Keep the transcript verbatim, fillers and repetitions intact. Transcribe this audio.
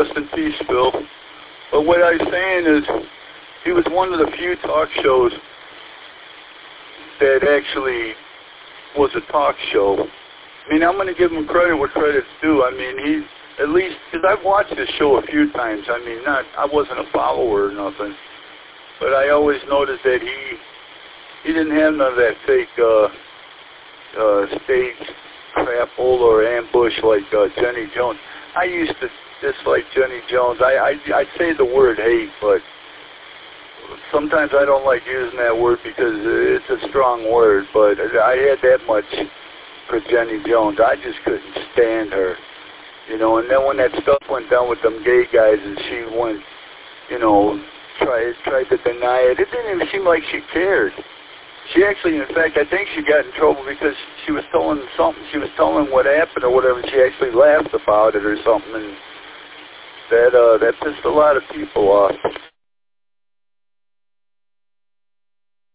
rest in peace, Phil. But what I was saying is, he was one of the few talk shows that actually was a talk show. I mean, I'm going to give him credit where credit's due. I mean, he, at least, because I've watched this show a few times. I mean, not, I wasn't a follower or nothing, but I always noticed that he, he didn't have none of that fake, uh, uh, stage crap, or ambush like uh, Jenny Jones. I used to dislike Jenny Jones. I, I, I'd say the word hate, but sometimes I don't like using that word because it's a strong word, but I had that much for Jenny Jones. I just couldn't stand her, you know, and then when that stuff went down with them gay guys and she went, you know, tried, tried to deny it, it didn't even seem like she cared. She actually, in fact, I think she got in trouble because she was telling something, she was telling what happened or whatever, and she actually laughed about it or something, and that, uh, that pissed a lot of people off.